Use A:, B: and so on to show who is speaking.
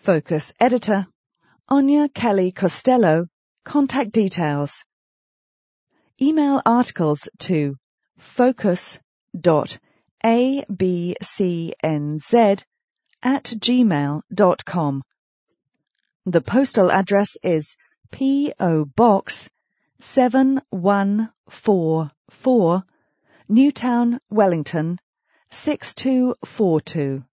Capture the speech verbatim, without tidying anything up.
A: Focus Editor, Anya Kelly Costello. Contact details. Email articles to focus dot a b c n z at gmail dot com. The postal address is P O Box seven one four four, Newtown, Wellington six two four two.